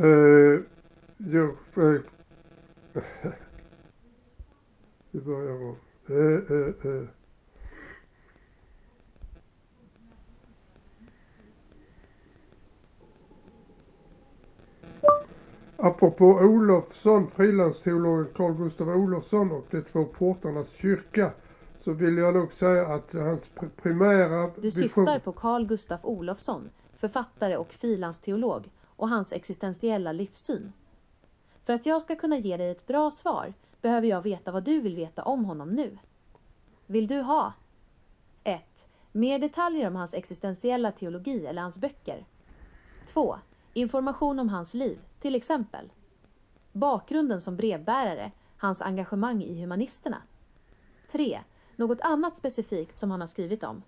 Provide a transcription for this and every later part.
Jag, vi börjar om. Apropå Olofsson, frilansteologen Carl Gustaf Olofsson och de två portarnas kyrka, så vill jag nog säga att hans primära Du syftar på Carl Gustaf Olofsson, författare och frilansteolog, och hans existentiella livssyn. För att jag ska kunna ge dig ett bra svar behöver jag veta vad du vill veta om honom nu. Vill du ha 1. Mer detaljer om hans existentiella teologi eller hans böcker? 2. Information om hans liv, till exempel bakgrunden som brevbärare, hans engagemang i humanisterna. 3. Något annat specifikt som han har skrivit om.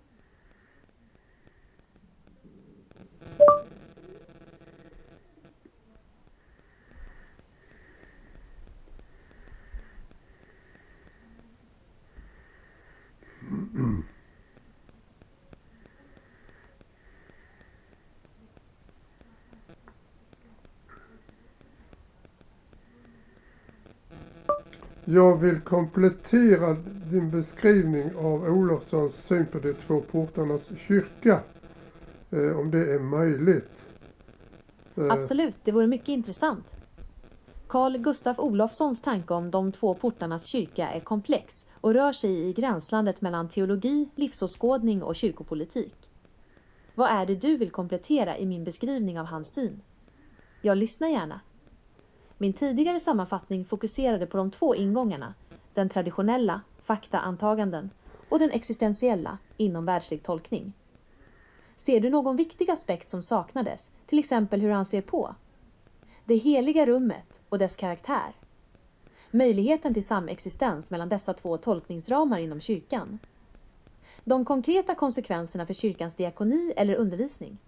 Jag vill komplettera din beskrivning av Olofssons syn på de två portarnas kyrka, om det är möjligt. Absolut, det vore mycket intressant. Carl Gustaf Olofssons tanke om de två portarnas kyrka är komplex och rör sig i gränslandet mellan teologi, livsåskådning och kyrkopolitik. Vad är det du vill komplettera i min beskrivning av hans syn? Jag lyssnar gärna. Min tidigare sammanfattning fokuserade på de två ingångarna, den traditionella, faktaantaganden, och den existentiella, inom världslig tolkning. Ser du någon viktig aspekt som saknades, till exempel hur han ser på det heliga rummet och dess karaktär? Möjligheten till samexistens mellan dessa två tolkningsramar inom kyrkan? De konkreta konsekvenserna för kyrkans diakoni eller undervisning?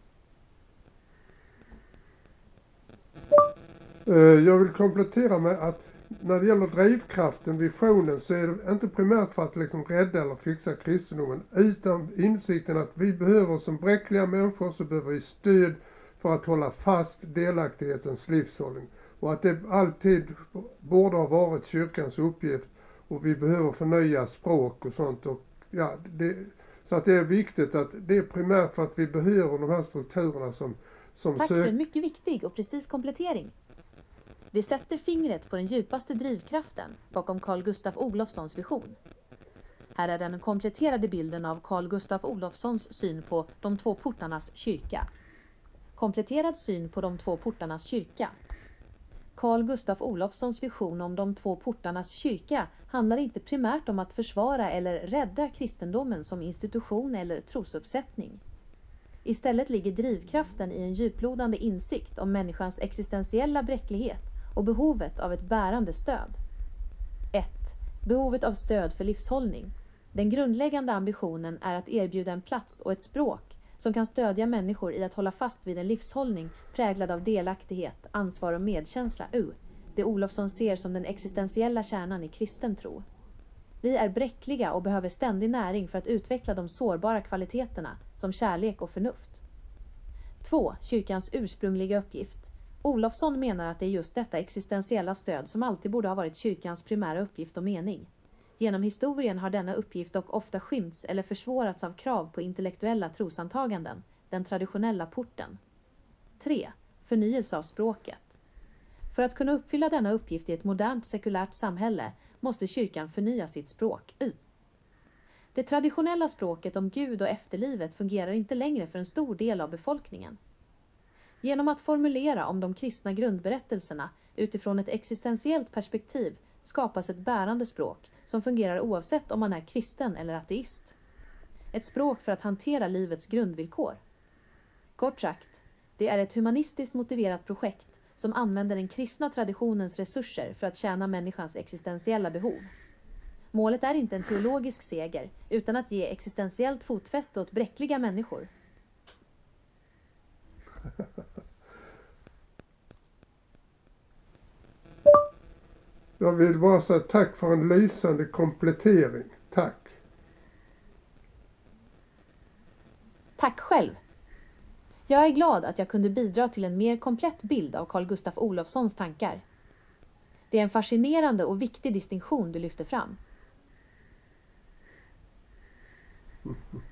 Jag vill komplettera med att när det gäller drivkraften, visionen, så är det inte primärt för att liksom rädda eller fixa kristendomen, utan insikten att vi behöver som bräckliga människor, så behöver vi stöd för att hålla fast delaktighetens livshållning. Och att det alltid borde ha varit kyrkans uppgift, och vi behöver förnya språk och sånt. Och ja, så att det är viktigt att det är primärt för att vi behöver de här strukturerna som Tack för en mycket viktig och precis komplettering. Det sätter fingret på den djupaste drivkraften bakom Carl Gustaf Olofssons vision. Här är den kompletterade bilden av Carl Gustaf Olofssons syn på de två portarnas kyrka. Kompletterad syn på de två portarnas kyrka. Carl Gustaf Olofssons vision om de två portarnas kyrka handlar inte primärt om att försvara eller rädda kristendomen som institution eller trosuppsättning. Istället ligger drivkraften i en djuplodande insikt om människans existentiella bräcklighet och behovet av ett bärande stöd. 1. Behovet av stöd för livshållning. Den grundläggande ambitionen är att erbjuda en plats och ett språk som kan stödja människor i att hålla fast vid en livshållning präglad av delaktighet, ansvar och medkänsla. Det Olofsson ser som den existentiella kärnan i kristen tro. Vi är bräckliga och behöver ständig näring för att utveckla de sårbara kvaliteterna som kärlek och förnuft. 2. Kyrkans ursprungliga uppgift. Olofsson menar att det är just detta existentiella stöd som alltid borde ha varit kyrkans primära uppgift och mening. Genom historien har denna uppgift dock ofta skymts eller försvårats av krav på intellektuella trosantaganden, den traditionella porten. 3. Förnyelse av språket. För att kunna uppfylla denna uppgift i ett modernt sekulärt samhälle måste kyrkan förnya sitt språk. Det traditionella språket om Gud och efterlivet fungerar inte längre för en stor del av befolkningen. Genom att formulera om de kristna grundberättelserna utifrån ett existentiellt perspektiv skapas ett bärande språk som fungerar oavsett om man är kristen eller ateist. Ett språk för att hantera livets grundvillkor. Kort sagt, det är ett humanistiskt motiverat projekt som använder den kristna traditionens resurser för att tjäna människans existentiella behov. Målet är inte en teologisk seger, utan att ge existentiellt fotfäste åt bräckliga människor. Jag vill bara säga tack för en lysande komplettering. Tack. Tack själv. Jag är glad att jag kunde bidra till en mer komplett bild av Carl Gustaf Olofssons tankar. Det är en fascinerande och viktig distinktion du lyfter fram.